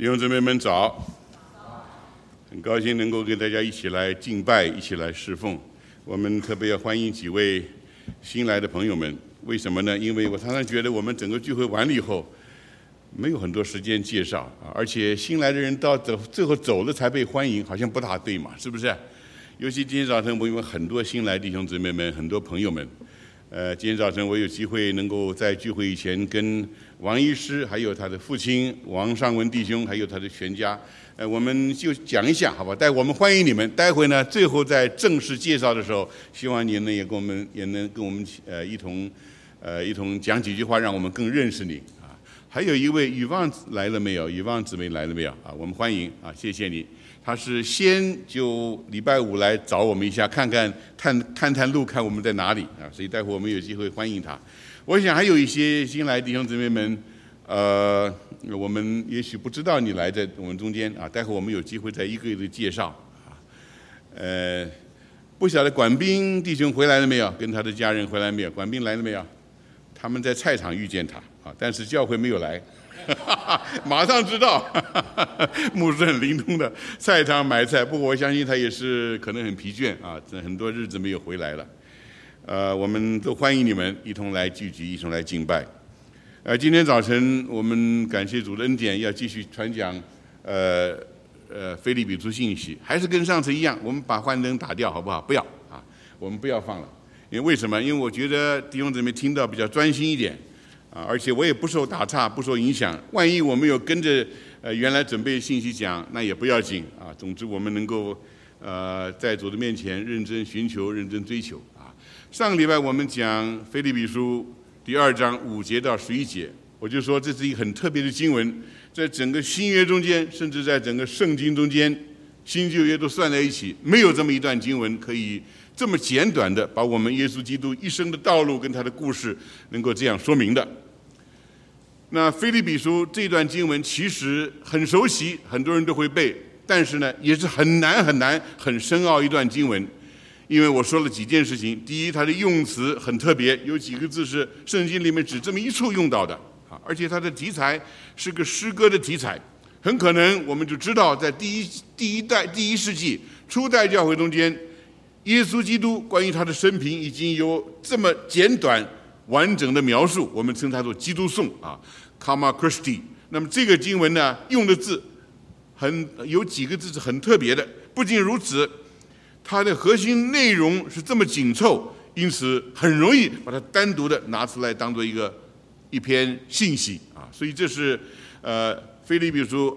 弟兄姊妹们早，很高兴能够跟大家一起来敬拜，一起来侍奉。我们特别要欢迎几位新来的朋友们，为什么呢？因为我常常觉得我们整个聚会完了以后，没有很多时间介绍而且新来的人到最后走了才被欢迎，好像不大对嘛，是不是？尤其今天早晨我有很多新来弟兄姊妹们，很多朋友们。今天早晨我有机会能够在聚会以前跟王医师，还有他的父亲王尚文弟兄，还有他的全家，我们就讲一下，好吧？我们欢迎你们。待会呢，最后在正式介绍的时候，希望你们也能跟我们一同讲几句话，让我们更认识你啊。还有一位雨望来了没有？雨望姊妹来了没有啊？我们欢迎啊，谢谢你。他是先就礼拜五来找我们一下，探探路，看我们在哪里啊，所以待会我们有机会欢迎他。我想还有一些新来的弟兄姊妹们，我们也许不知道你来在我们中间啊，待会我们有机会再一个一个介绍啊。不晓得管斌弟兄回来了没有？跟他的家人回来没有？管斌来了没有？他们在菜场遇见他啊，但是教会没有来。马上知道，牧师很灵通的，菜场买菜。不过我相信他也是可能很疲倦啊，这很多日子没有回来了。我们都欢迎你们一同来聚集，一同来敬拜。今天早晨我们感谢主的恩典，要继续传讲腓立比书信息，还是跟上次一样，我们把幻灯打掉好不好？不要啊，我们不要放了。为什么？因为我觉得弟兄姊妹听到比较专心一点。而且我也不受打岔，不受影响。万一我们有跟着原来准备信息讲，那也不要紧啊。总之我们能够在主的面前认真寻求、认真追求啊。上个礼拜我们讲腓立比书第2章5节到11节，我就说这是一个很特别的经文，在整个新约中间，甚至在整个圣经中间，新旧约都算在一起，没有这么一段经文可以这么简短的把我们耶稣基督一生的道路跟他的故事能够这样说明的。那腓立比书这段经文其实很熟悉，很多人都会背，但是呢也是很难很深奥一段经文。因为我说了几件事情，第一，它的用词很特别，有几个字是圣经里面只这么一处用到的啊，而且它的题材是个诗歌的题材，很可能我们就知道在第一世纪初代教会中间，耶稣基督关于他的生平已经有这么简短完整的描述，我们称它做基督颂啊 Karma Christi。 那么这个经文呢，用的字有几个字是很特别的。不仅如此，它的核心内容是这么紧凑，因此很容易把它单独的拿出来当做一篇信息啊。所以这是腓立比书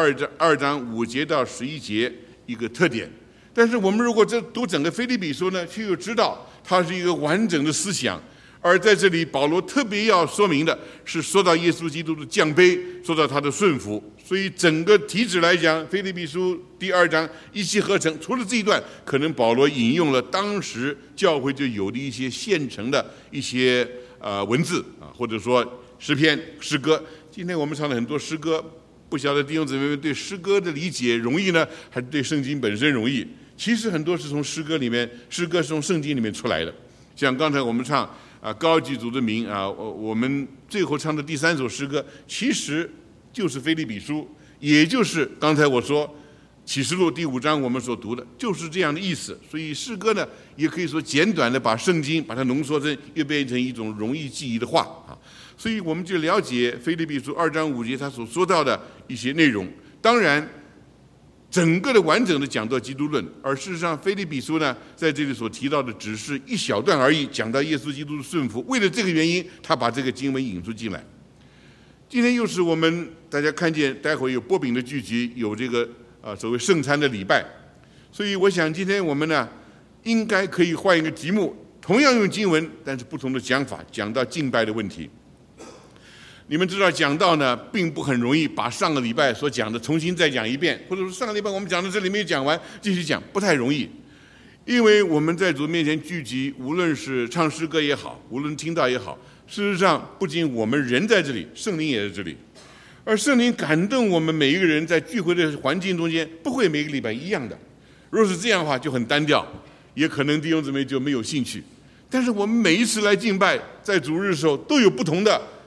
2章5节到11节一个特点。但是我们如果读整个腓立比书呢，却又知道它是一个完整的思想。而在这里保罗特别要说明的是，说到耶稣基督的降卑，说到他的顺服。所以整个题旨来讲，腓立比书第2章一气呵成。除了这一段，可能保罗引用了当时教会就有的一些现成的一些文字啊，或者说诗篇诗歌。今天我们唱了很多诗歌，不晓得弟兄姊妹们对诗歌的理解容易呢，还是对圣经本身容易？其实很多是从诗歌是从圣经里面出来的。像刚才我们唱高举主的名啊，我们最后唱的第3首诗歌，其实就是腓立比书，也就是刚才我说启示录第5章我们所读的，就是这样的意思。所以诗歌呢，也可以说简短的把圣经把它浓缩成，又变成一种容易记忆的话啊。所以我们就了解腓立比书2章5节他所说到的一些内容。当然整个的完整的讲到基督论，而事实上腓立比书呢，在这里所提到的只是一小段而已，讲到耶稣基督的顺服。为了这个原因，他把这个经文引出进来。今天又是我们大家看见待会有擘饼的聚集，有这个所谓圣餐的礼拜，所以我想今天我们呢应该可以换一个题目，同样用经文，但是不同的讲法，讲到敬拜的问题。你们知道讲道呢，并不很容易把上个礼拜所讲的重新再讲一遍，或者说上个礼拜我们讲的这里没有讲完，继续讲，不太容易。因为我们在主面前聚集，无论是唱诗歌也好，无论听到也好，事实上不仅我们人在这里，圣灵也在这里。而圣灵感动我们每一个人在聚会的环境中间，不会每个礼拜一样的。若是这样的话，就很单调，也可能弟兄姊妹就没有兴趣。但是我们每一次来敬拜，在主日的时候，都有不同的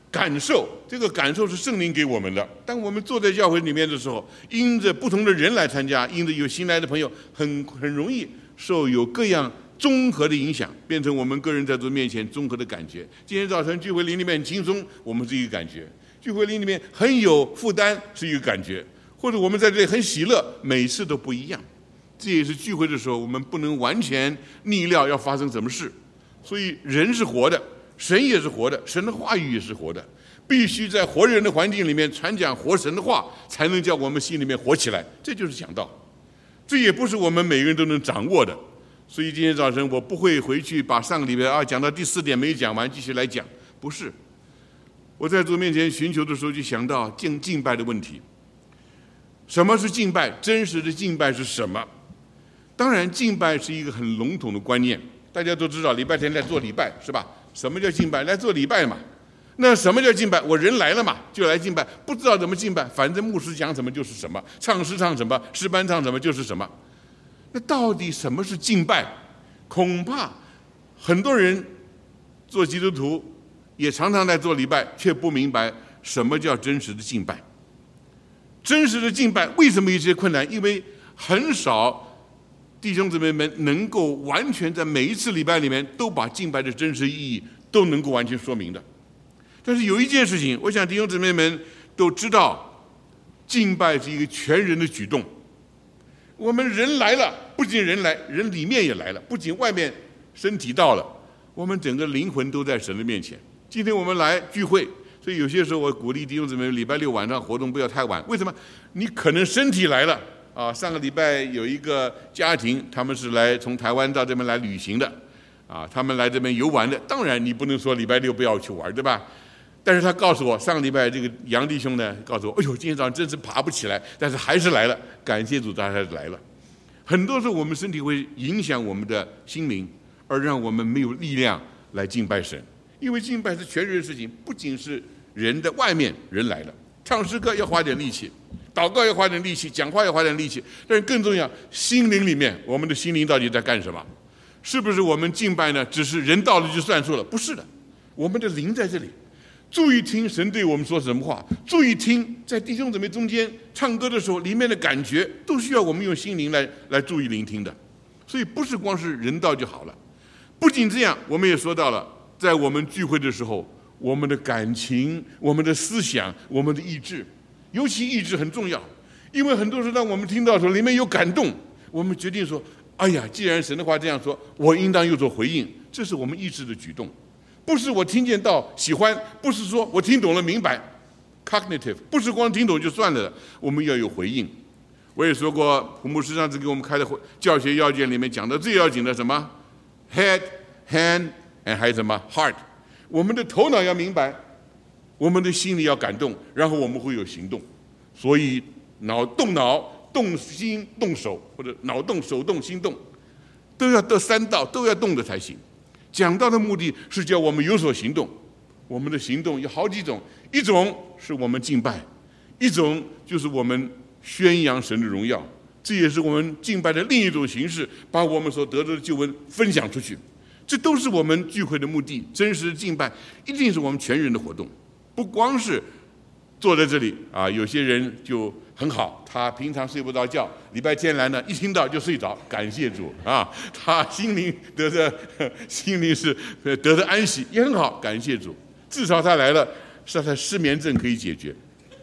感受，这个感受是圣灵给我们的。当我们坐在教会里面的时候，因着不同的人来参加，因着有新来的朋友，很容易受有各样综合的影响，变成我们个人在主面前综合的感觉。今天早晨聚会灵里面很轻松，我们是一个感觉；聚会灵里面很有负担，是一个感觉；或者我们在这里很喜乐，每次都不一样。这也是聚会的时候，我们不能完全逆料要发生什么事。所以人是活的，神也是活的，神的话语也是活的，必须在活人的环境里面传讲活神的话，才能叫我们心里面活起来。这就是讲道，这也不是我们每个人都能掌握的。所以今天早晨我不会回去把上个礼拜讲到第4点没讲完继续来讲，不是。我在主面前寻求的时候就想到敬拜的问题。什么是敬拜？真实的敬拜是什么？当然敬拜是一个很笼统的观念，大家都知道礼拜天来做礼拜是吧？什么叫敬拜？来做礼拜嘛。那什么叫敬拜？我人来了嘛，就来敬拜，不知道怎么敬拜，反正牧师讲什么就是什么，唱诗唱什么，诗班唱什么就是什么。那到底什么是敬拜？恐怕很多人做基督徒也常常来做礼拜，却不明白什么叫真实的敬拜。真实的敬拜为什么有些困难？因为很少弟兄姊妹们能够完全在每一次礼拜里面都把敬拜的真实意义都能够完全说明的。但是有一件事情，我想弟兄姊妹们都知道，敬拜是一个全人的举动。我们人来了，不仅人来，人里面也来了，不仅外面身体到了，我们整个灵魂都在神的面前。今天我们来聚会，所以有些时候我鼓励弟兄姊妹礼拜6晚上活动不要太晚。为什么？你可能身体来了啊。上个礼拜有一个家庭，他们是来从台湾到这边来旅行的啊，他们来这边游玩的。当然你不能说礼拜6不要去玩，对吧？但是他告诉我，上个礼拜这个杨弟兄呢告诉我，哎呦，今天早上真是爬不起来，但是还是来了，感谢主，他还是来了。很多时候我们身体会影响我们的心灵，而让我们没有力量来敬拜神。因为敬拜是全人的事情，不仅是人的外面人来了，唱诗歌要花点力气，祷告要花点力气，讲话要花点力气，但是更重要，心灵里面我们的心灵到底在干什么？是不是我们敬拜呢只是人到了就算数了？不是的，我们的灵在这里，注意听神对我们说什么话，注意听在弟兄姊妹中间唱歌的时候里面的感觉，都需要我们用心灵来注意聆听的。所以不是光是人到就好了。不仅这样，我们也说到了，在我们聚会的时候，我们的感情、我们的思想、我们的意志，尤其意志很重要。因为很多时候当我们听到的时候里面有感动，我们决定说，哎呀，既然神的话这样说，我应当有所回应。这是我们意志的举动，不是我听见到喜欢，不是说我听懂了明白 cognitive， 不是光听懂就算了的，我们要有回应。我也说过，胡牧师上次给我们开的教学要件里面讲的最要紧的什么 head hand and 还有什么 heart， 我们的头脑要明白，我们的心里要感动，然后我们会有行动。所以动脑动心动手，或者脑动手动心动，都要得3道，都要动的才行。讲道的目的是叫我们有所行动，我们的行动有好几种，一种是我们敬拜，一种就是我们宣扬神的荣耀，这也是我们敬拜的另一种形式，把我们所得到的救恩分享出去。这都是我们聚会的目的。真实的敬拜一定是我们全人的活动，不光是坐在这里啊。有些人就很好，他平常睡不着觉，礼拜天来呢，一听到就睡着，感谢主啊，他心灵是得着安息，也很好，感谢主，至少他来了，是他失眠症可以解决。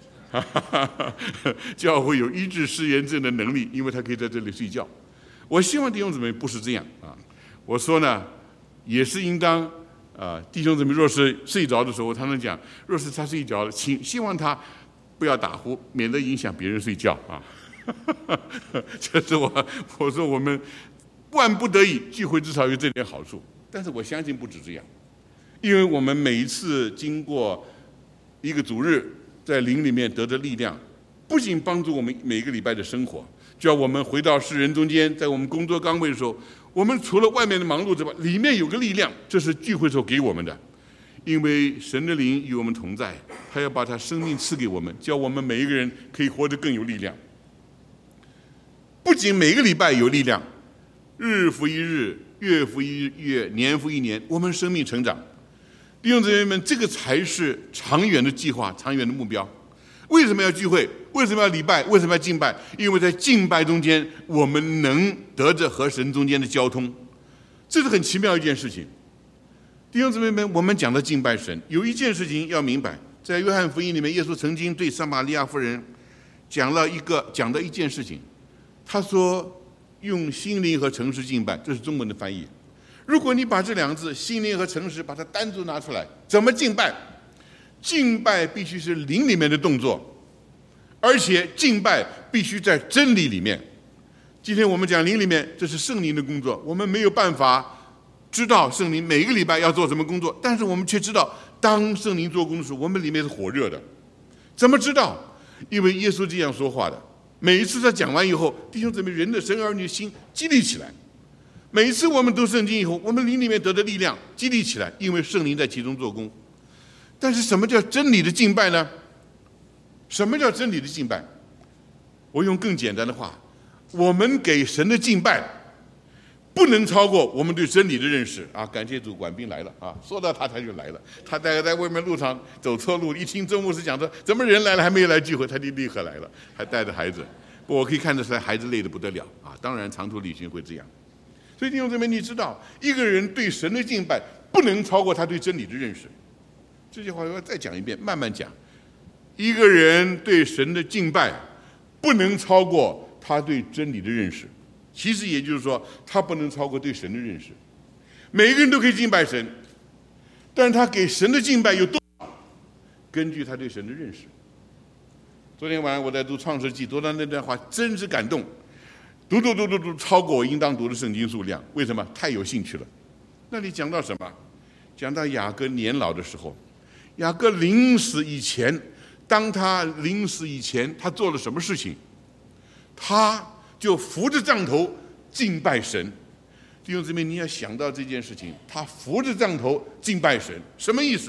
教会有医治失眠症的能力，因为他可以在这里睡觉。我希望弟兄姊妹不是这样啊。我说呢，也是应当弟兄姊妹若是睡着的时候，他能讲，若是他睡着了，希望他不要打呼，免得影响别人睡觉啊。这是我说我们万不得已聚会至少有这点好处，但是我相信不止这样，因为我们每一次经过一个主日，在灵里面得着力量，不仅帮助我们每个礼拜的生活，就要我们回到世人中间，在我们工作岗位的时候，我们除了外面的忙碌之外，里面有个力量，这是聚会所给我们的。因为神的灵与我们同在，他要把他生命赐给我们，叫我们每一个人可以活得更有力量。不仅每个礼拜有力量，日复一日，月复一月，年复一年，我们生命成长。弟弟兄姊妹们，这个才是长远的计划，长远的目标。为什么要聚会？为什么要礼拜？为什么要敬拜？因为在敬拜中间，我们能得着和神中间的交通，这是很奇妙一件事情。弟兄姊妹们，我们讲的敬拜神，有一件事情要明白，在约翰福音里面，耶稣曾经对撒玛利亚妇人讲的一件事情，他说用心灵和诚实敬拜，这是中文的翻译。如果你把这两个字心灵和诚实把它单独拿出来，怎么敬拜？敬拜必须是灵里面的动作，而且敬拜必须在真理里面。今天我们讲灵里面，这是圣灵的工作，我们没有办法知道圣灵每一个礼拜要做什么工作，但是我们却知道，当圣灵做工的时候，我们里面是火热的。怎么知道？因为耶稣这样说话的。每一次他讲完以后，弟兄姊妹，人的神儿女的心激励起来。每一次我们读圣经以后，我们灵里面得的力量激励起来，因为圣灵在其中做工。但是什么叫真理的敬拜呢？什么叫真理的敬拜？我用更简单的话，我们给神的敬拜不能超过我们对真理的认识啊！感谢主，管兵来了啊！说到他就来了。他大概在外面路上走错路，一听周牧师讲说怎么人来了还没有来聚会，他就立刻来了，还带着孩子。我可以看得出来，孩子累得不得了啊！当然，长途旅行会这样。所以弟兄姊妹，你知道，一个人对神的敬拜不能超过他对真理的认识。这句话我要再讲一遍，慢慢讲。一个人对神的敬拜不能超过他对真理的认识，其实也就是说，他不能超过对神的认识。每一个人都可以敬拜神，但是他给神的敬拜有多少，根据他对神的认识。昨天晚上我在读创世纪，读到那段话真是感动，读超过我应当读的圣经数量。为什么？太有兴趣了。那里讲到什么？讲到雅各年老的时候，雅各临死以前，当他临死以前，他做了什么事情？他就扶着杖头敬拜神。弟兄姊妹，你要想到这件事情，他扶着杖头敬拜神，什么意思？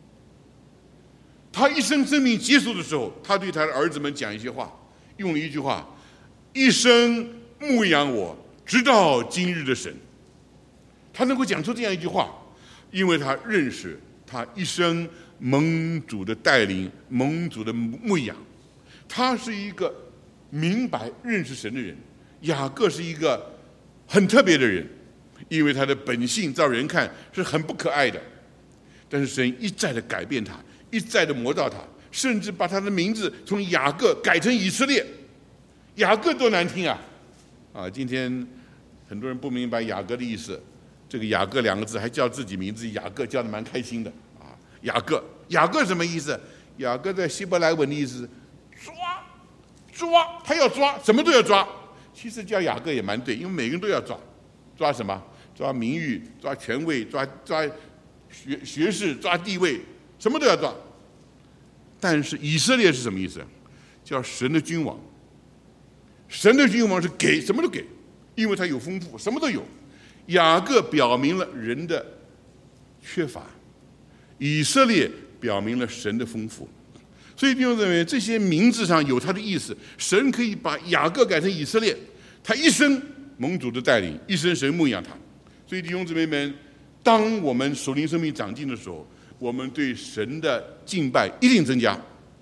他一生生命结束的时候，他对他的儿子们讲一些话，用了一句话：一生牧养我，直到今日的神。他能够讲出这样一句话，因为他认识他一生蒙主的带领，蒙主的牧养。他是一个明白认识神的人。雅各是一个很特别的人，因为他的本性照人看是很不可爱的，但是神一再的改变他，一再的磨造他，甚至把他的名字从雅各改成以色列。雅各多难听啊！今天很多人不明白雅各的意思，这个雅各两个字还叫自己名字雅各，叫得蛮开心的啊。雅各什么意思？雅各在希伯来文的意思是抓，他要抓，什么都要抓。其实叫雅各也蛮对，因为每个人都要抓什么？抓名誉，抓权位，抓学士，抓地位，什么都要抓。但是以色列是什么意思？叫神的君王。神的君王是给什么都给，因为他有丰富，什么都有。雅各表明了人的缺乏，以色列表明了神的丰富。所以弟兄姊妹，这些名字上有他的意思。神可以把雅各改成以色列，他一生蒙主的带领，一生神牧养他。所以弟兄姊妹们，当我们属灵生命长进的时候，我们对神的敬拜一定增加。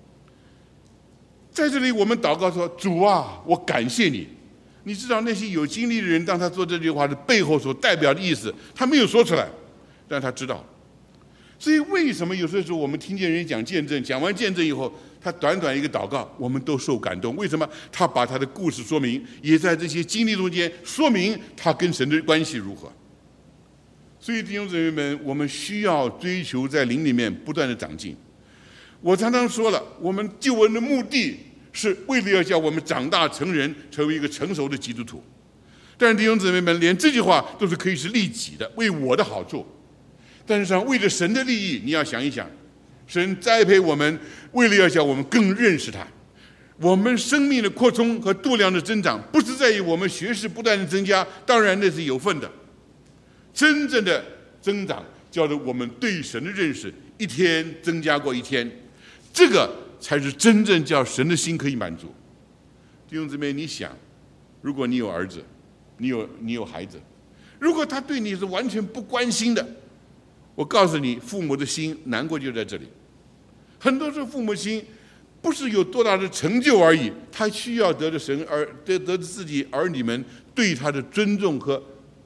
在这里我们祷告说：主啊，我感谢你。你知道那些有经历的人，当他说这句话的背后所代表的意思，他没有说出来，但他知道。所以为什么有些时候我们听见人讲见证，讲完见证以后，他短短一个祷告，我们都受感动？为什么？他把他的故事说明，也在这些经历中间说明他跟神的关系如何。所以弟兄姊妹们，我们需要追求在灵里面不断的长进。我常常说了，我们救恩的目的是为了要叫我们长大成人，成为一个成熟的基督徒。但是弟兄姊妹们，连这句话都是可以是利己的，为我的好处。但是为了神的利益，你要想一想，神栽培我们，为了要叫我们更认识他。我们生命的扩充和度量的增长，不是在于我们学识不断的增加，当然那是有份的。真正的增长，叫做我们对神的认识一天增加过一天，这个才是真正叫神的心可以满足。弟兄姊妹，你想，如果你有儿子，你有孩子，如果他对你是完全不关心的， 我告诉你，父母的心难过就在这里。很多时候，父母心不是有多大的成就而已，他需要得着神得着自己儿女们对他的尊重和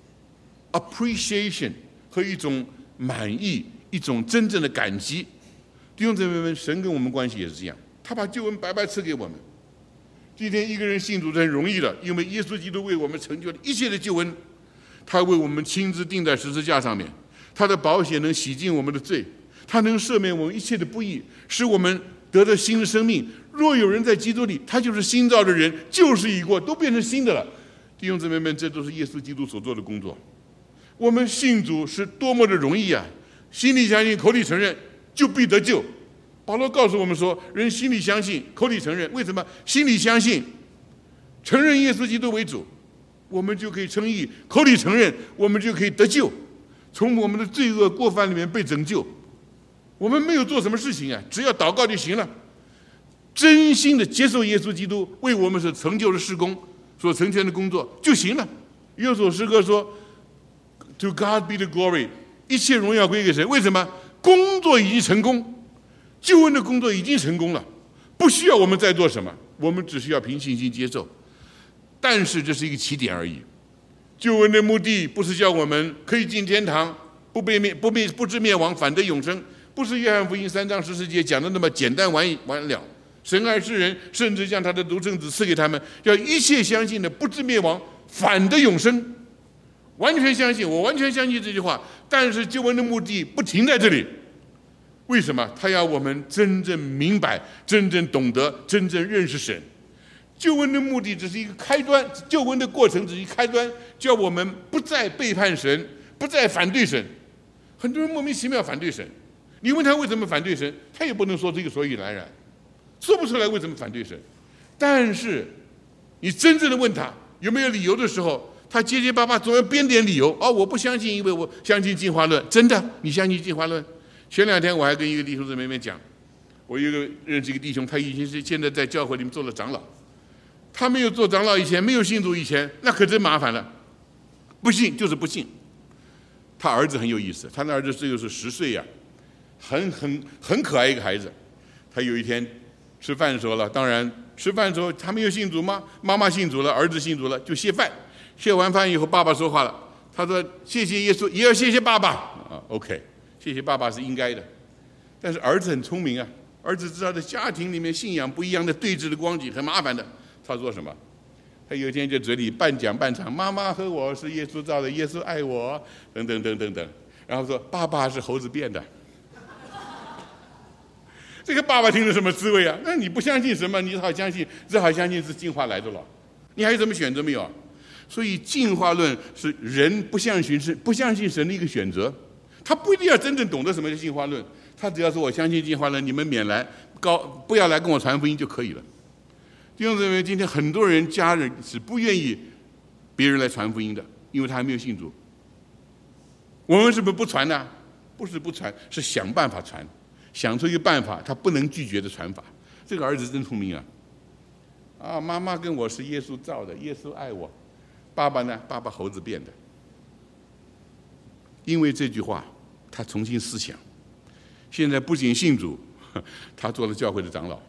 appreciation 和一种满意，一种真正的感激。弟兄姊妹们，神跟我们关系也是这样，他把救恩白白赐给我们。今天一个人信主是很容易的，因为耶稣基督为我们成就了一切的救恩，他为我们亲自钉在十字架上面，他的宝血能洗净我们的罪，他能赦免我们一切的不义，使我们得到新的生命。若有人在基督里，他就是新造的人，旧事已过，都变成新的了。弟兄姊妹们，这都是耶稣基督所做的工作。我们信主是多么的容易啊！心里相信，口里承认，就必得救。保罗告诉我们说，人心里相信，口里承认。为什么？心里相信，承认耶稣基督为主，我们就可以称义；口里承认，我们就可以得救，从我们的罪恶过犯里面被拯救。我们没有做什么事情啊，只要祷告就行了。真心的接受耶稣基督为我们所成就的事工，所成全的工作就行了。有首诗歌说 ：“To God be the glory， 一切荣耀归给神。”为什么？工作已经成功，救恩的工作已经成功了，不需要我们再做什么，我们只需要凭信心接受。但是这是一个起点而已。救恩的目的不是叫我们可以进天堂，不至灭亡，反得永生。不是约翰福音3章14节讲的那么简单完了。神爱世人，甚至将他的独生子赐给他们，要一切相信的不至灭亡，反得永生。完全相信，我完全相信这句话。但是救恩的目的不停在这里。为什么？他要我们真正明白，真正懂得，真正认识神。救恩的目的只是一个开端，救恩的过程只是一个开端，叫我们不再背叛神，不再反对神。很多人莫名其妙反对神，你问他为什么反对神，他也不能说这个所以然，说不出来为什么反对神。但是你真正的问他有没有理由的时候，他结结巴巴总要编点理由。我不相信，因为我相信进化论。真的，你相信进化论？前2天我还跟一个弟兄姊妹讲，我认识一个弟兄，他已经是现在在教会里面做了长老。他没有做长老以前，没有信主以前，那可真麻烦了。不信就是不信。他儿子很有意思，他的儿子就是10岁呀，很可爱一个孩子。他有一天吃饭的时候了，当然吃饭的时候他没有信主吗？妈妈信主了，儿子信主了，就谢饭。谢完饭以后，爸爸说话了，他说：“谢谢耶稣，也要谢谢爸爸。”OK， 谢谢爸爸是应该的。但是儿子很聪明啊，儿子知道在家庭里面信仰不一样的对峙的光景很麻烦的。他说什么？他有一天在嘴里半讲半唱：“妈妈和我是耶稣造的，耶稣爱我，等等等等等。”然后说：“爸爸是猴子变的。”这个爸爸听着什么滋味啊？那你不相信什么？你只好相信是进化来的了。你还有什么选择没有？所以进化论是人不相信神的一个选择。他不一定要真正懂得什么叫进化论，他只要说我相信进化论，你们免来不要来跟我传福音就可以了。弟兄姊妹，今天很多人家人是不愿意别人来传福音的，因为他还没有信主。我们是不是不传呢？不是不传，是想办法传，想出一个办法，他不能拒绝的传法。这个儿子真聪明啊！妈妈跟我是耶稣造的，耶稣爱我。爸爸呢？爸爸猴子变的。因为这句话，他重新思想，现在不仅信主，他做了教会的长老。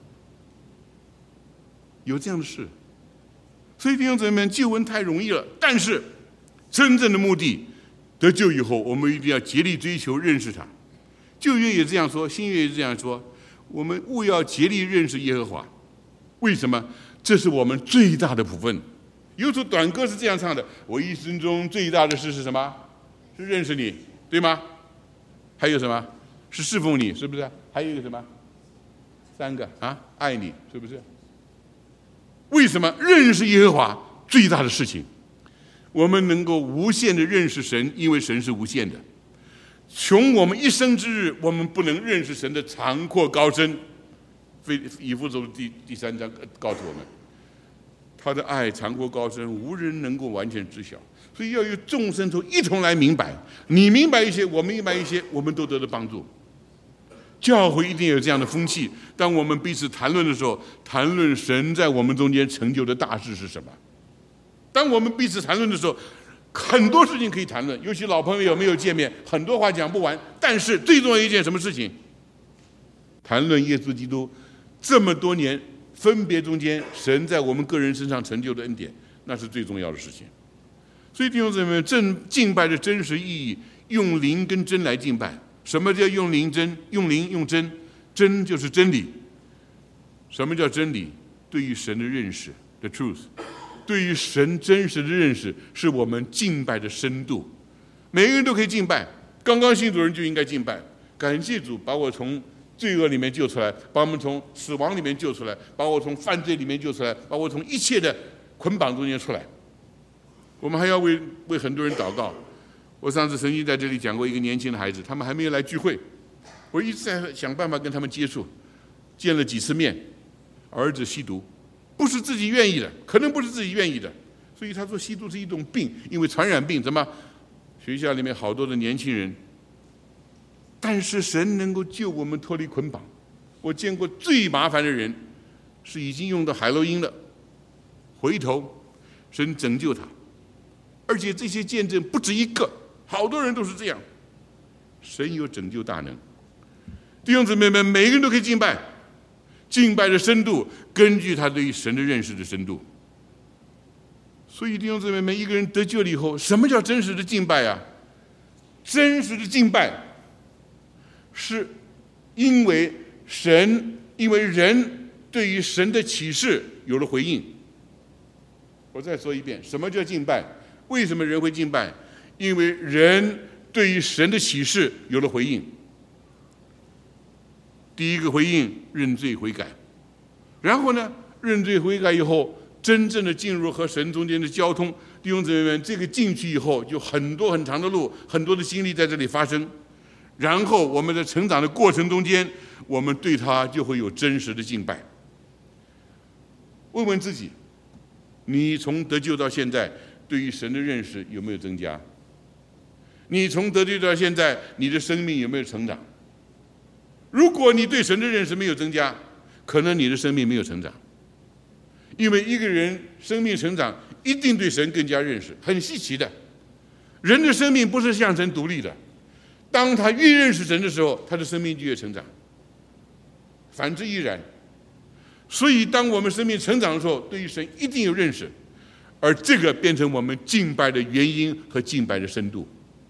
有这样的事，所以弟兄姊妹们，救恩太容易了，但是真正的目的，得救以后，我们一定要竭力追求认识他。旧约也这样说，新约也这样说，我们务要竭力认识耶和华。为什么？这是我们最大的福分。有首短歌是这样唱的：我一生中最大的事是什么？是认识你，对吗？还有什么？是侍奉你，是不是？还有一个什么？3个啊，爱你，是不是？为什么认识耶和华最大的事情？我们能够无限的认识神，因为神是无限的。穷我们一生之日，我们不能认识神的长阔高深。以弗所第3章告诉我们，他的爱长阔高深，无人能够完全知晓。所以要有众生都一同来明白，你明白一些，我明白一些，我们都得到帮助。教会一定有这样的风气，当我们彼此谈论的时候，谈论神在我们中间成就的大事是什么。当我们彼此谈论的时候， 很多事情可以谈论，尤其老朋友没有见面，很多话讲不完。但是最重要一件什么事情？谈论耶稣基督这么多年分别中间，神在我们个人身上成就的恩典，那是最重要的事情。所以弟兄姊妹，敬拜的真实意义，用灵跟真来敬拜。什么叫用灵真？用灵用真，真就是真理。什么叫真理？对于神的认识 ，the truth， 对于神真实的认识，是我们敬拜的深度。每个人都可以敬拜，刚刚信主人就应该敬拜。感谢主，把我从罪恶里面救出来，把我们从死亡里面救出来，把我从犯罪里面救出来，把我从一切的捆绑中间出来。我们还要为很多人祷告。我上次曾经在这里讲过一个年轻的孩子，他们还没有来聚会，我一直在想办法跟他们接触，见了几次面，儿子吸毒，不是自己愿意的，可能不是自己愿意的，所以他说吸毒是一种病，因为传染病，怎么学校里面好多的年轻人，但是神能够救我们脱离捆绑。我见过最麻烦的人是已经用到海洛因了，回头神拯救他，而且这些见证不止一个，好多人都是这样。神有拯救大能，弟兄姊妹们，每个人都可以敬拜，敬拜的深度根据他对于神的认识的深度。所以弟兄姊妹们，一个人得救了以后，什么叫真实的敬拜啊？真实的敬拜是因为人对于神的启示有了回应。我再说一遍，什么叫敬拜？为什么人会敬拜？因为人对于神的启示有了回应。第一个回应，认罪悔改。然后呢，认罪悔改以后，真正的进入和神中间的交通。弟兄姊妹们，这个进去以后，就很多很长的路，很多的经历在这里发生。然后我们在成长的过程中间，我们对他就会有真实的敬拜。问问自己，你从得救到现在，对于神的认识有没有增加？你从得救到现在，你的生命有没有成长？如果你对神的认识没有增加，可能你的生命没有成长。因为一个人生命成长，一定对神更加认识，很稀奇的。人的生命不是向神独立的，当他越认识神的时候，他的生命就越成长，反之亦然。所以当我们生命成长的时候，对于神一定有认识，而这个变成我们敬拜的原因和敬拜的深度。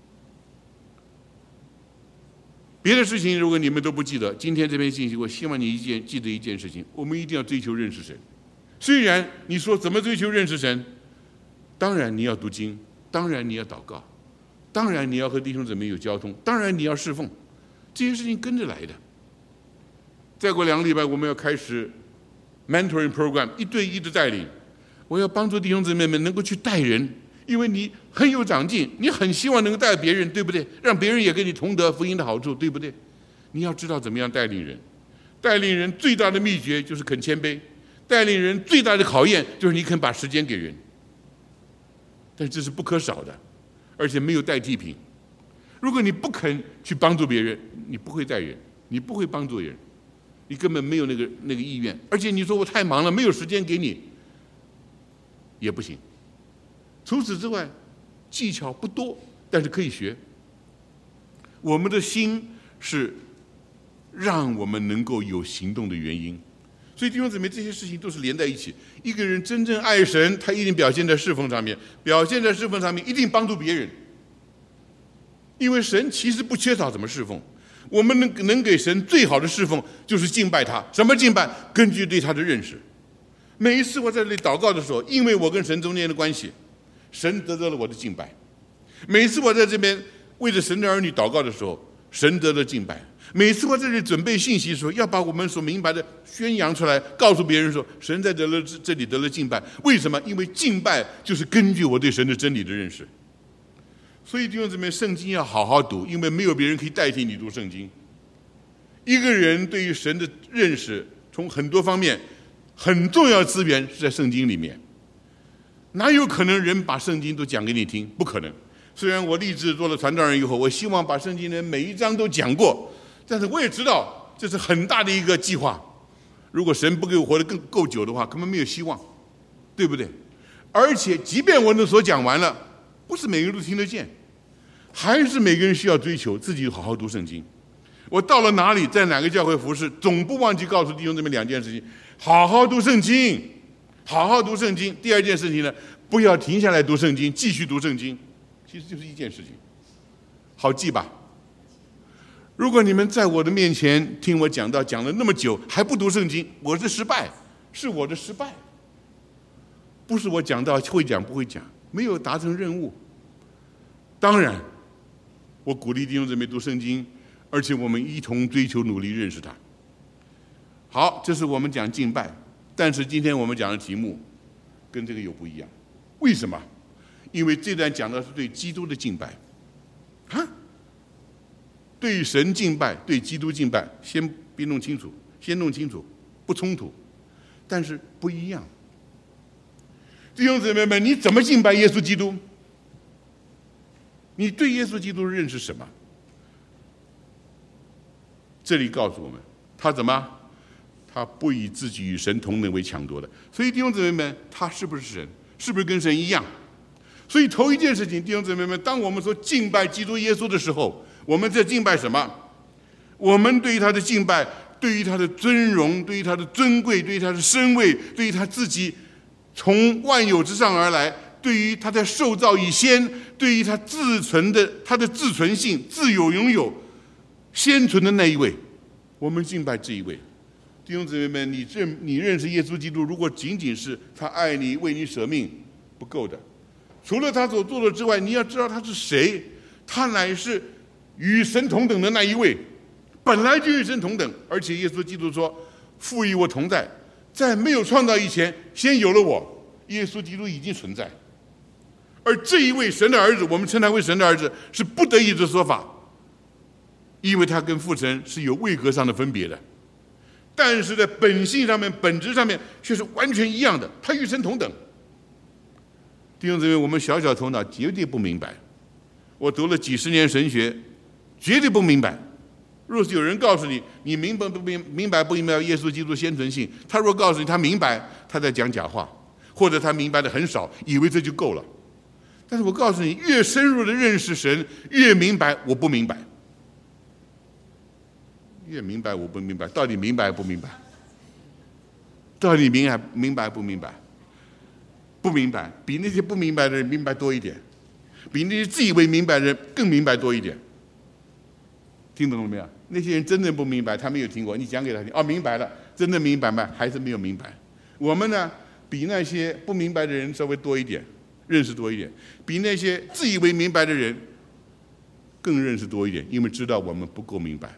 别的事情如果你们都不记得，今天这篇信息，我希望你记得一件事情，我们一定要追求认识神。虽然你说怎么追求认识神，当然你要读经，当然你要祷告，当然你要和弟兄姊妹有交通，当然你要侍奉，这些事情跟着来的。再过2个礼拜我们要开始 mentoring program， 1对1的带领，我要帮助弟兄姊妹们能够去带人，因为你很有长进，你很希望能够带别人，对不对？让别人也跟你同得福音的好处，对不对？你要知道怎么样带领人。带领人最大的秘诀就是肯谦卑，带领人最大的考验就是你肯把时间给人。但这是不可少的，而且没有代替品。如果你不肯去帮助别人，你不会带人，你不会帮助人，你根本没有那个意愿。而且你说我太忙了，没有时间给你，也不行。除此之外，技巧不多，但是可以学。我们的心是让我们能够有行动的原因。所以弟兄姊妹，这些事情都是连在一起。一个人真正爱神，他一定表现在侍奉上面，表现在侍奉上面，一定帮助别人。因为神其实不缺少怎么侍奉，我们能给神最好的侍奉就是敬拜他。什么敬拜？根据对他的认识。每一次我在这里祷告的时候，因为我跟神中间的关系，神得到了我的敬拜。每一次我在这边为着神的儿女祷告的时候，神得了敬拜。每次我在这里准备信息的时候，要把我们所明白的宣扬出来，告诉别人说，神在这里得了敬拜。为什么？因为敬拜就是根据我对神的真理的认识。所以弟兄姊妹，圣经要好好读，因为没有别人可以代替你读圣经。一个人对于神的认识，从很多方面很重要的资源是在圣经里面。哪有可能人把圣经都讲给你听？不可能。虽然我立志做了传道人以后，我希望把圣经的每一章都讲过，但是我也知道这是很大的一个计划。如果神不给我活得更够久的话，根本没有希望，对不对？而且即便我所讲完了， 不是每个人都听得见，还是每个人需要追求自己好好读圣经。我到了哪里，在哪个教会服侍，总不忘记告诉弟兄姊妹两件事情：好好读圣经，好好读圣经。第二件事情呢，不要停下来读圣经，继续读圣经。其实就是一件事情，好记吧？如果你们在我的面前听我讲道讲了那么久还不读圣经，我是失败，是我的失败，不是我讲道会讲不会讲，没有达成任务。当然，我鼓励弟兄姊妹读圣经，而且我们一同追求努力认识他。好，这是我们讲敬拜，但是今天我们讲的题目跟这个有不一样。为什么？因为这段讲的是对基督的敬拜啊，对神敬拜，对基督敬拜，先别弄清楚，先弄清楚，不冲突，但是不一样。弟兄姊妹们，你怎么敬拜耶稣基督？你对耶稣基督认识什么？这里告诉我们，他怎么？他不以自己与神同等为抢夺的。所以弟兄姊妹们，他是不是神？是不是跟神一样？所以头一件事情，弟兄姊妹们，当我们说敬拜基督耶稣的时候，我们在敬拜什么？我们对于他的敬拜，对于他的尊荣，对于他的尊贵，对于他的身位，对于他自己从万有之上而来，对于他在受造以先，对于他自存的他的自存性、自有拥有、先存的那一位，我们敬拜这一位。弟兄姊妹们，你认识耶稣基督，如果仅仅是他爱你、为你舍命，不够的。除了他所做的之外，你要知道他是谁。他乃是与神同等的那一位，本来就与神同等。而且耶稣基督说：“父与我同在，在没有创造以前，先有了我。”耶稣基督已经存在。而这一位神的儿子，我们称他为神的儿子，是不得已的说法，因为他跟父神是有位格上的分别的。但是在本性上面、本质上面却是完全一样的，他与神同等。弟兄姊妹，我们小小头脑绝对不明白。我读了几十年神学，绝对不明白。若是有人告诉你，你明白不明白耶稣基督先存性，他若告诉你他明白，他在讲假话，或者他明白的很少，以为这就够了。但是我告诉你，越深入的认识神，越明白我不明白。越明白我不明白，到底明白不明白？到底明白不明白？不明白，比那些不明白的人明白多一点，比那些自以为明白的人更明白多一点。听懂了没有？那些人真正不明白，他没有听过，你讲给他听，哦，明白了，真的明白吗？还是没有明白？我们呢，比那些不明白的人稍微多一点，认识多一点，比那些自以为明白的人更认识多一点，因为知道我们不够明白。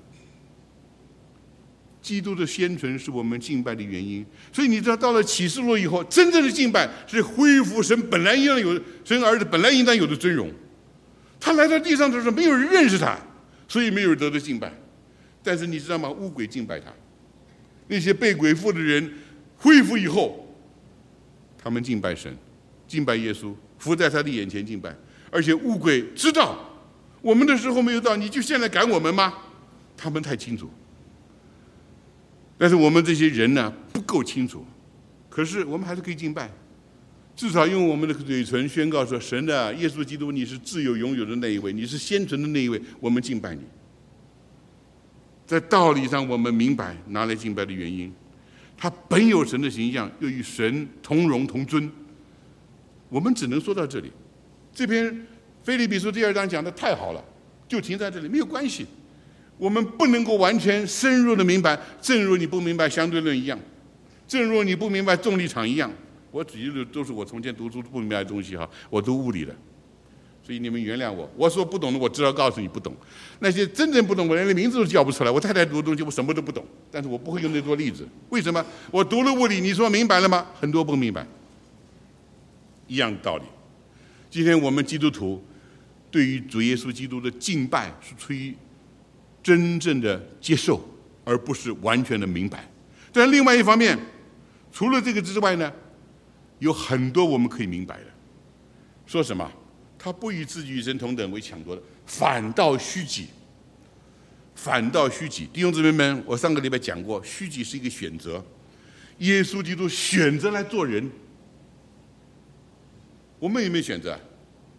基督的先存是我们敬拜的原因，所以你知道，到了启示录以后，真正的敬拜是恢复神本来应当有、神儿子本来应当有的尊荣。他来到地上的时候，没有人认识他，所以没有人得到敬拜。但是你知道吗？污鬼敬拜他，那些被鬼附的人恢复以后，他们敬拜神，敬拜耶稣，伏在他的眼前敬拜。而且污鬼知道我们的时候没有到，你就现在赶我们吗？他们太清楚。但是我们这些人呢，不够清楚，可是我们还是可以敬拜，至少用我们的嘴唇宣告说：神啊，耶稣基督，你是自有拥有的那一位，你是先存的那一位，我们敬拜你。在道理上我们明白拿来敬拜的原因，他本有神的形象，又与神同荣同尊。我们只能说到这里。这篇腓立比书第2章讲的太好了，就停在这里，没有关系。我们不能够完全深入的明白，正如你不明白相对论一样，正如你不明白重力场一样。我举的都是我从前读书不明白的东西哈，我读物理的，所以你们原谅我。我说不懂的，我知道告诉你不懂。那些真正不懂，我连名字都叫不出来。我太太读的东西，我什么都不懂，但是我不会用那多例子。为什么？我读了物理，你说明白了吗？很多不明白，一样的道理。今天我们基督徒对于主耶稣基督的敬拜是出于真正的接受，而不是完全的明白。但另外一方面，除了这个之外呢，有很多我们可以明白的。说什么？他不与自己与神同等为抢夺的，反倒虚己。反倒虚己。弟兄姊妹们，我上个礼拜讲过，虚己是一个选择。耶稣基督选择来做人，我们有没有选择？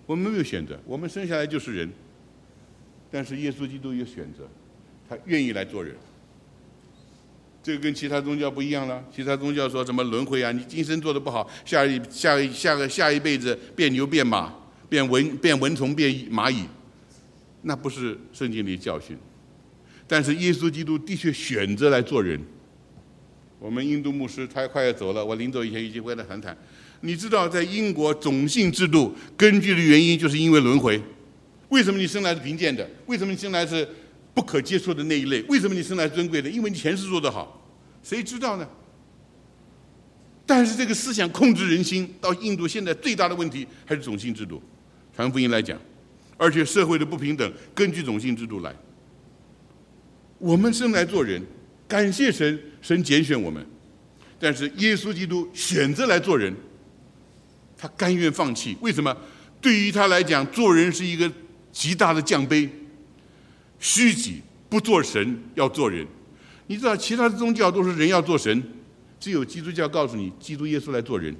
我们没有选择，我们生下来就是人。但是耶稣基督有选择，他愿意来做人。这个跟其他宗教不一样了。其他宗教说什么轮回啊，你今生做的不好，下一辈子变牛变马，变蚊虫变蚂蚁，那不是圣经里教训。但是耶稣基督的确选择来做人。我们印度牧师他快要走了，我临走以前已经跟他谈谈。你知道，在英国种姓制度根据的原因就是因为轮回。为什么你生来是贫贱的？为什么你生来是不可接受的那一类？为什么你生来是尊贵的？因为你前世做得好，谁知道呢？但是这个思想控制人心，到印度现在最大的问题还是种姓制度。传福音来讲，而且社会的不平等根据种姓制度来。我们生来做人，感谢神，神拣选我们，但是耶稣基督选择来做人，他甘愿放弃。为什么？对于他来讲，做人是一个极大的降卑，虚己，不做神，要做人。你知道，其他的宗教都是人要做神，只有基督教告诉你，基督耶稣来做人，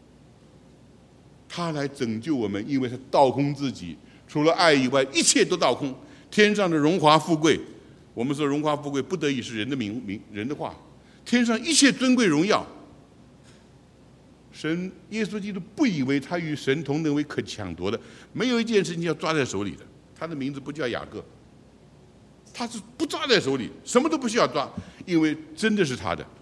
他来拯救我们，因为他倒空自己，除了爱以外，一切都倒空。天上的荣华富贵，我们说荣华富贵不得已是人的人的话，天上一切尊贵荣耀，神耶稣基督不以为他与神同等为可抢夺的，没有一件事情要抓在手里的。他的名字不叫雅各，他是不抓在手里，什么都不需要抓，因为真的是他的。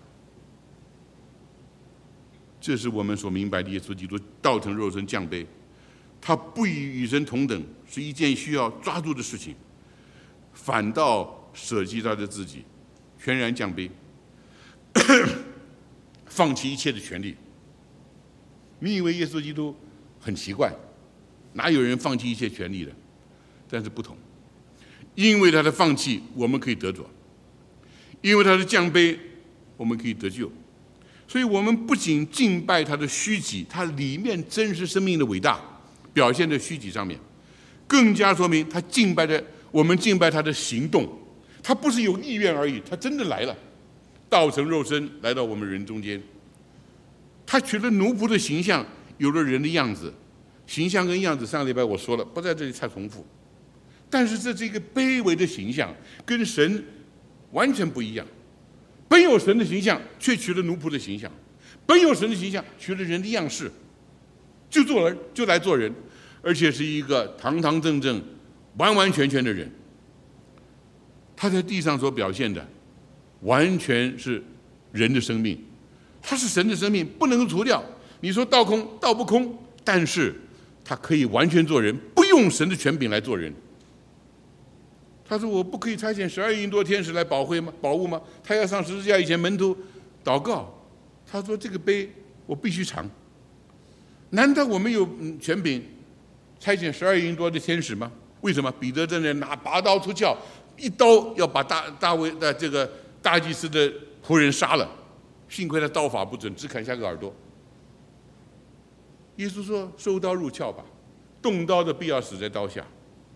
这是我们所明白的耶稣基督道成肉身降卑，他不以与神同等是一件需要抓住的事情，反倒舍弃他的自己，全然降卑，放弃一切的权利。你以为耶稣基督很奇怪，哪有人放弃一切权利的？但是不同，因为他的放弃，我们可以得着；因为他的降卑，我们可以得救。所以我们不仅敬拜他的虚己，他里面真实生命的伟大表现在虚己上面，更加说明我们敬拜他的行动。他不是有意愿而已，他真的来了，道成肉身来到我们人中间。他取了奴仆的形象，有了人的样子，形象跟样子上个礼拜我说了，不在这里再重复。但是这是一个卑微的形象，跟神完全不一样。本有神的形象，却取了奴仆的形象；本有神的形象，取了人的样式，就来做人，而且是一个堂堂正正、完完全全的人。他在地上所表现的，完全是人的生命。他是神的生命，不能够除掉。你说道空，道不空，但是他可以完全做人，不用神的权柄来做人。他说：“我不可以差遣12营多天使来保护吗？”他要上十字架以前，门徒祷告，他说：“这个杯我必须尝。难道我们有权柄差遣12营多的天使吗？为什么？彼得在那拔刀出鞘，一刀要把大卫的这个大祭司的仆人杀了。幸亏他刀法不准，只砍下个耳朵。耶稣说：“收刀入鞘吧，动刀的必要死在刀下。”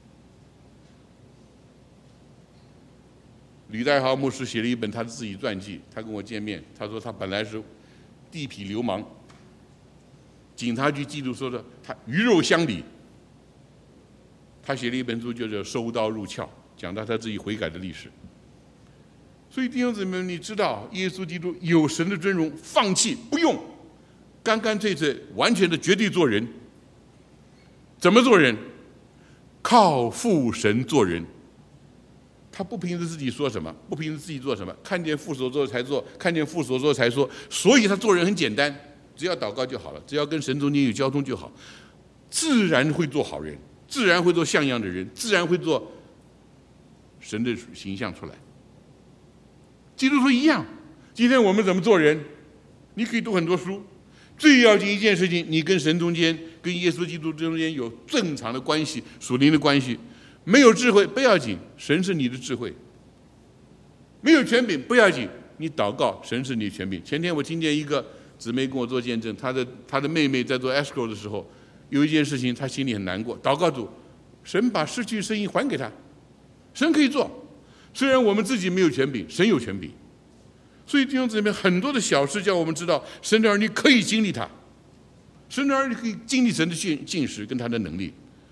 吕代豪牧师写了一本他的自己传记，他跟我见面，他说他本来是地痞流氓，警察局记录说的他鱼肉乡里。他写了一本书，就叫《收刀入鞘》，讲到他自己悔改的历史。所以弟兄姊妹，你知道耶稣基督有神的尊荣，放弃不用，干干脆脆完全的绝对做人。怎么做人？靠父神做人。他不凭着自己说什么，不凭着自己做什么，看见父所做才做，看见父所做才说。所以他做人很简单，只要祷告就好了，只要跟神中间有交通就好，自然会做好人，自然会做像样的人，自然会做神的形象出来。基督徒一样，今天我们怎么做人？你可以读很多书，最要紧一件事情，你跟神中间、跟耶稣基督中间有正常的关系，属灵的关系。没有智慧不要紧，神是你的智慧；没有权柄不要紧，你祷告，神是你的权柄。前天我听见一个姊妹跟我做见证，她的妹妹在做 escrow 的时候，有一件事情她心里很难过，祷告主，神把失去生意还给她，神可以做。虽然我们自己没有权柄，神有权柄。所以弟兄姊妹，很多的小事叫我们知道，神的儿女可以经历它，神的儿女可以经历神的信实跟他的能力。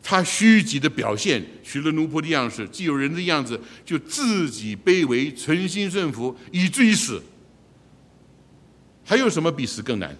他虚己的表现，取了奴仆的样式，既有人的样子，就自己卑微，存心顺服，以至于死。还有什么比死更难？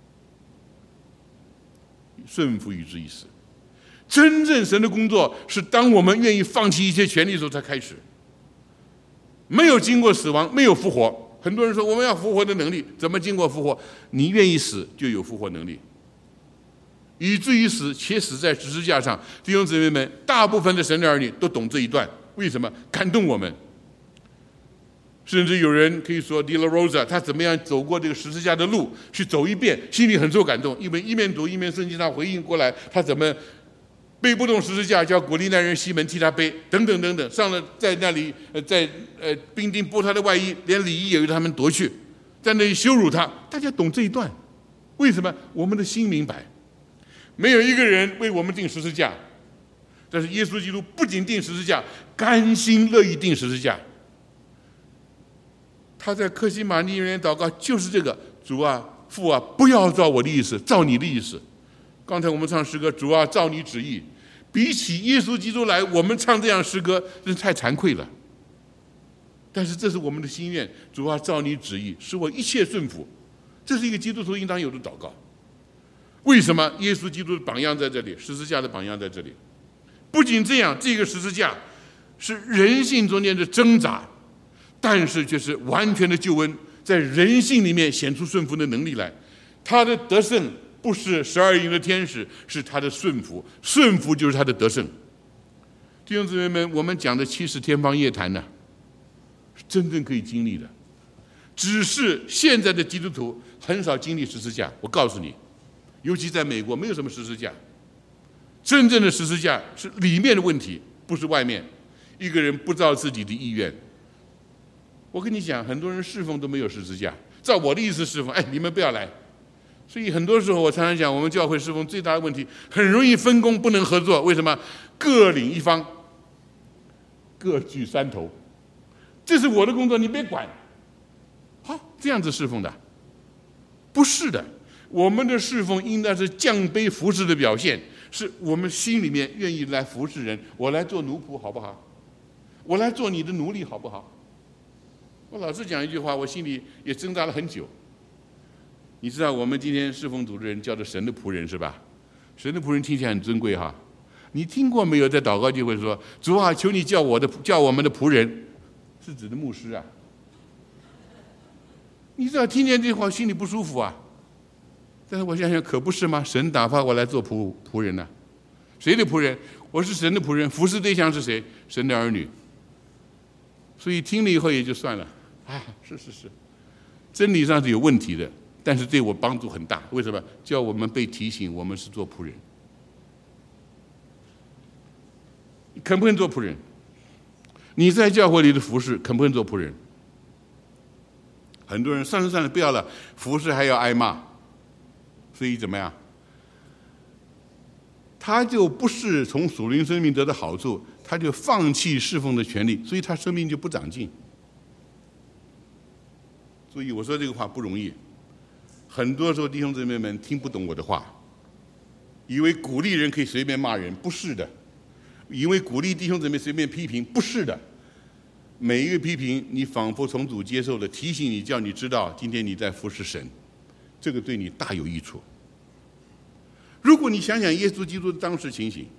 顺服以至于死。真正神的工作是当我们愿意放弃一切权利的时候才开始。没有经过死亡，没有复活。很多人说我们要复活的能力，怎么经过复活？你愿意死就有复活能力。以至于死，且死在十字架上。弟兄姊妹们，大部分的神的儿女都懂这一段。为什么？感动我们。甚至有人可以说 De La Rosa 他怎么样走过这个十字架的路，去走一遍，心里很受感动。因为一面读一面圣经上回应过来，他怎么背不动十字架，叫古利奈人西门替他背，等等等等。上了在那里在兵丁剥他的外衣，连礼衣也由他们夺去，在那里羞辱他。大家懂这一段，为什么？我们的心明白。没有一个人为我们定十字架，但是耶稣基督不仅定十字架，甘心乐意定十字架。他在客西马尼园祷告就是这个：主啊，父啊，不要照我的意思，照你的意思。刚才我们唱诗歌，主啊，照你旨意。比起耶稣基督来，我们唱这样诗歌真是太惭愧了。但是这是我们的心愿，主啊，照你旨意，使我一切顺服。这是一个基督徒应当有的祷告。为什么？耶稣基督的榜样在这里，十字架的榜样在这里。不仅这样，这个十字架是人性中间的挣扎，但是却是完全的救恩，在人性里面显出顺服的能力来。他的得胜不是12营的天使，是他的顺服，顺服就是他的得胜。弟兄姊妹们，我们讲的70天方夜谭呢，是真正可以经历的。只是现在的基督徒很少经历十字架。我告诉你，尤其在美国，没有什么十字架。真正的十字架是里面的问题，不是外面。一个人不照自己的意愿。我跟你讲，很多人侍奉都没有十字架。照我的意思侍奉，你们不要来。所以很多时候我常常讲，我们教会侍奉最大的问题，很容易分工不能合作。为什么？各领一方，各据山头。这是我的工作，你别管。好，这样子侍奉的，不是的。我们的侍奉应该是降卑服侍的表现，是我们心里面愿意来服侍人。我来做奴仆好不好？我来做你的奴隶好不好？我老是讲一句话，我心里也挣扎了很久。你知道我们今天侍奉组的人叫做神的仆人是吧？神的仆人听起来很尊贵哈。你听过没有？在祷告就会说：主啊，求你叫我们的仆人，是指的牧师啊。你知道听见这话心里不舒服啊。但是我想想，可不是吗？神打发我来做仆人呢。谁的仆人？我是神的仆人，服侍对象是谁？神的儿女。所以听了以后也就算了啊，是，真理上是有问题的，但是对我帮助很大。为什么？叫我们被提醒，我们是做仆人。肯不肯做仆人？你在教会里的服侍，肯不肯做仆人？很多人算了，不要了，服侍还要挨骂，所以怎么样？他就不是从属灵生命得到好处，他就放弃侍奉的权利，所以他生命就不长进。所以我说这个话不容易，很多时候弟兄姊妹们听不懂我的话，以为鼓励人可以随便骂人，不是的；以为鼓励弟兄姊妹随便批评，不是的。每一个批评，你仿佛从主接受了，提醒你，叫你知道今天你在服侍神，这个对你大有益处。如果你想想耶稣基督的当时情形，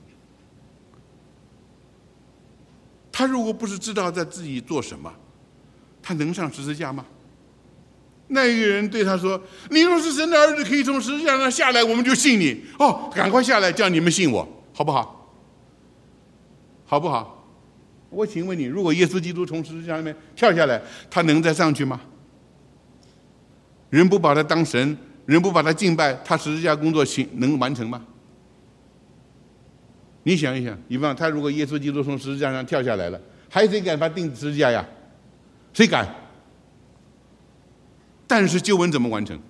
他如果不是知道在自己做什么，他能上十字架吗？那一个人对他说：你若是神的儿子，可以从十字架上下来，我们就信你。赶快下来，叫你们信我，好不好？好不好？我请问你，如果耶稣基督从十字架上面跳下来，他能再上去吗？人不把他当神，人不把他敬拜，他十字架工作能完成吗？你想一想，你问他，如果耶稣基督从十字架上跳下来了，还谁敢把他钉十字架呀？谁敢？但是救恩怎么完成？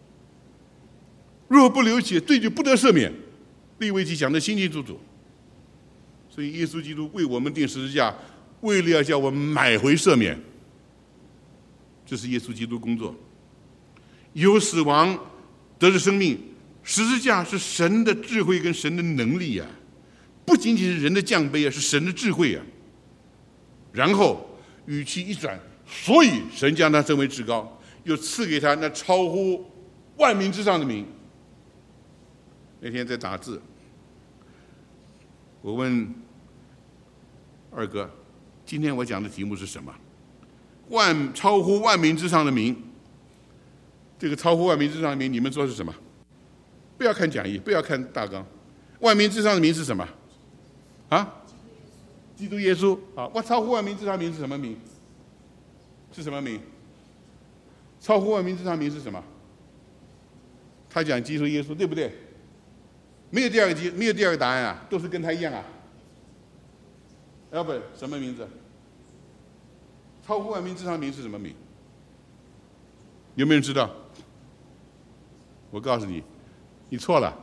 若不流血，罪就不得赦免。利未记讲得清清楚楚。所以耶稣基督为我们钉十字架，为了要叫我们买回赦免，这是耶稣基督工作。由死亡得着生命，十字架是神的智慧跟神的能力啊！ 不仅仅是人的降卑啊，是神的智慧啊。然后语气一转，所以神将他升为至高，又赐给他那超乎万民之上的名。那天在打字，我问二哥，今天我讲的题目是什么？超乎万民之上的名。这个超乎万民之上的名，你们说是什么？不要看讲义，不要看大纲。万民之上的名是什么？啊？基督耶稣啊！超乎万民之上的名是什么名？是什么名？超乎万民之上的名是什么？他讲基督耶稣，对不对？没有第二个答案啊，都是跟他一样啊。Albert 什么名字？超乎万民之上的名是什么名？有没有人知道？我告诉你，你错了，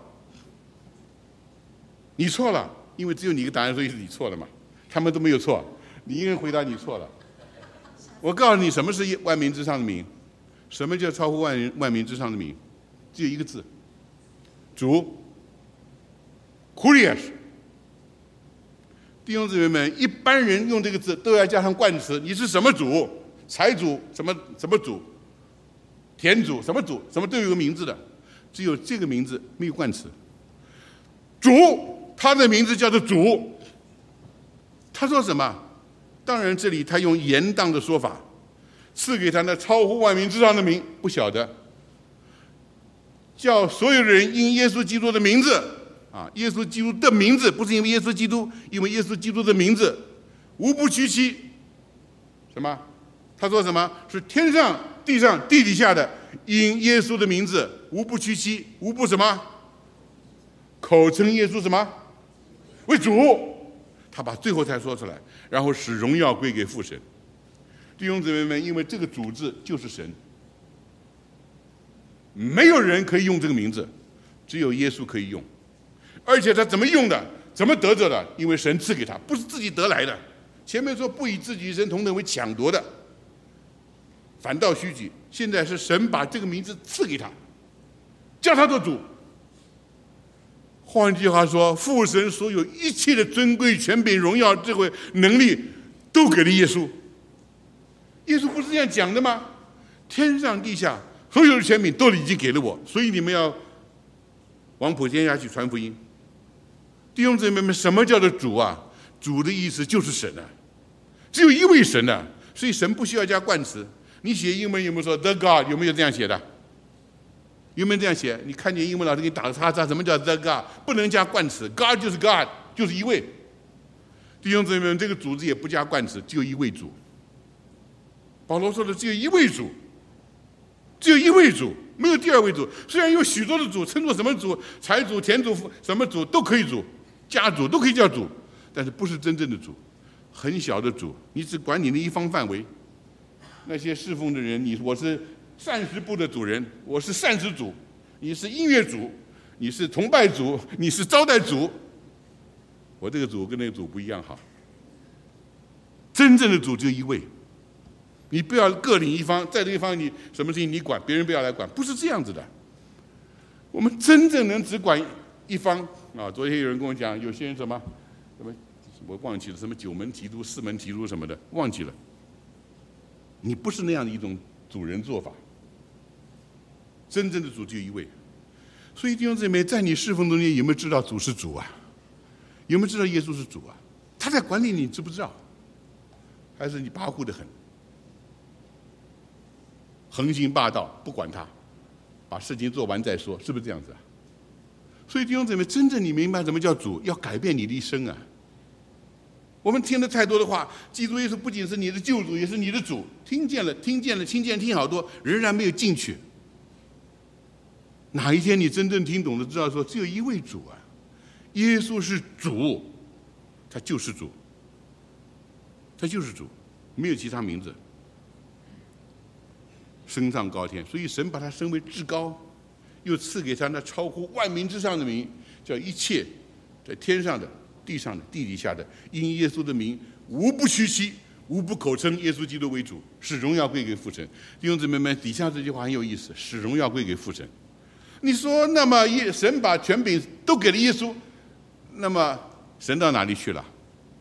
你错了，因为只有你一个答案，所以是你错了嘛。他们都没有错，你一个人回答你错了。我告诉你，什么是万民之上的名？什么叫超乎万民之上的名？只有一个字，主 ，Kurios。弟兄姊妹们，一般人用这个字都要加上冠词，你是什么主？财主，什么主？田主，什么主？什么都有个名字的，只有这个名字没有冠词。主，他的名字叫做主。他说什么？当然，这里他用严当的说法，赐给他那超乎万民之上的名，不晓得，叫所有人因耶稣基督的名字啊，耶稣基督的名字，不是因为耶稣基督，因为耶稣基督的名字，无不屈膝。什么？他说什么？是天上、地上、地底下的，因耶稣的名字，无不屈膝，无不什么？口称耶稣什么？为主。他把最后才说出来，然后使荣耀归给父神。弟兄姊妹们，因为这个主字就是神，没有人可以用这个名字，只有耶稣可以用。而且他怎么用的，怎么得着的？因为神赐给他，不是自己得来的。前面说不以自己与神同等为抢夺的，反倒虚举。现在是神把这个名字赐给他，叫他做主。换句话说，父神所有一切的尊贵、权柄、荣耀、智慧、能力，都给了耶稣。耶稣不是这样讲的吗？天上地下所有的权柄都已经给了我，所以你们要往普天下去传福音。弟兄姊妹们，什么叫做主啊？主的意思就是神啊，只有一位神啊，所以神不需要加冠词。你写英文有没有说 The God？ 有没有这样写的？有没有这样写？你看见英文老师给你打个叉叉，什么叫 The God？ 不能加冠词 ，God 就是 God， 就是一位。弟兄姊妹们，这个主字也不加冠词，只有一位主。保罗说的只有一位主，只有一位主，没有第二位主。虽然有许多的主，称作什么主、财主、田主、什么主都可以主，家主都可以叫主，但是不是真正的主，很小的主，你只管你的一方范围。那些侍奉的人，我是膳食部的主人，我是膳食主，你是音乐主，你是崇拜主，你是招待主。我这个主跟那个主不一样哈。真正的主只有一位，你不要各领一方，在这一方你什么事情你管，别人不要来管，不是这样子的。我们真正能只管一方啊！昨天有人跟我讲，有些人什么，我忘记了，什么9门提督、4门提督什么的，忘记了。你不是那样的一种主人做法，真正的主只有一位。所以弟兄姊妹，在你侍奉中间有没有知道主是主啊？有没有知道耶稣是主啊？他在管理你，知不知道？还是你跋扈得很，横行霸道，不管他，把事情做完再说，是不是这样子啊？所以弟兄姊妹，真正你明白什么叫主，要改变你的一生啊！我们听了太多的话，基督耶稣不仅是你的救主，也是你的主。听见了，听好多，仍然没有进去。哪一天你真正听懂了，知道说只有一位主啊，耶稣是主，他就是主，他就是主，没有其他名字。升上高天，所以神把他升为至高，又赐给他那超乎万民之上的名，叫一切在天上的、地上的、地底下的，因耶稣的名，无不屈膝，无不口称耶稣基督为主，使荣耀归给父神。弟兄姊妹们，底下这句话很有意思，使荣耀归给父神。你说，那么神把权柄都给了耶稣，那么神到哪里去了？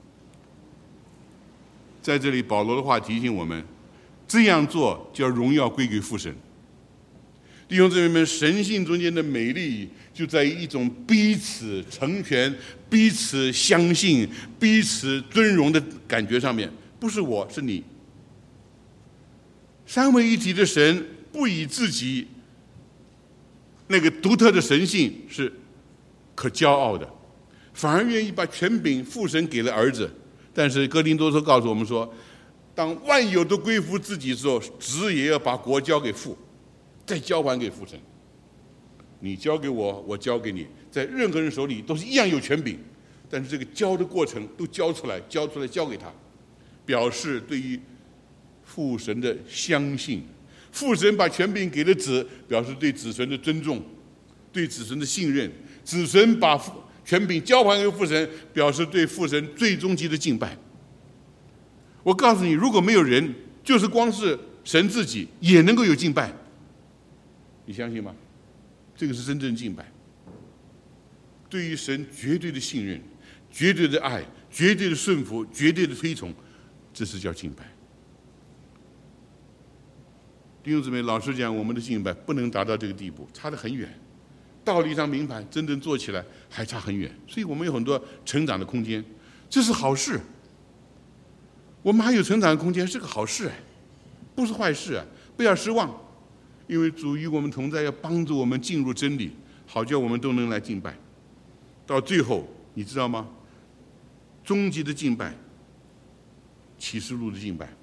在这里，保罗的话提醒我们，这样做就要荣耀归给父神。弟兄姊妹们，神性中间的美丽就在于一种彼此成全、彼此相信、彼此尊荣的感觉上面，不是我是你。三位一体的神不以自己那个独特的神性是可骄傲的，反而愿意把权柄父神给了儿子。但是哥林多书告诉我们说，当万有都归服自己的时候，子也要把国交给父，再交还给父神。你交给我，我交给你，在任何人手里都是一样有权柄，但是这个交的过程都交出来交给他，表示对于父神的相信。父神把权柄给了子，表示对子神的尊重，对子神的信任。子神把权柄交还给父神，表示对父神最终极的敬拜。我告诉你，如果没有人，就是光是神自己也能够有敬拜，你相信吗？这个是真正敬拜，对于神绝对的信任、绝对的爱、绝对的顺服、绝对的推崇，这是叫敬拜。弟兄姊妹，老实讲，我们的敬拜不能达到这个地步，差得很远。道理上明白，真正做起来还差很远，所以我们有很多成长的空间，这是好事。我们还有成长的空间，是个好事不是坏事不要失望，因为主与我们同在，要帮助我们进入真理，好叫我们都能来敬拜。到最后，你知道吗？终极的敬拜，启示录的敬拜。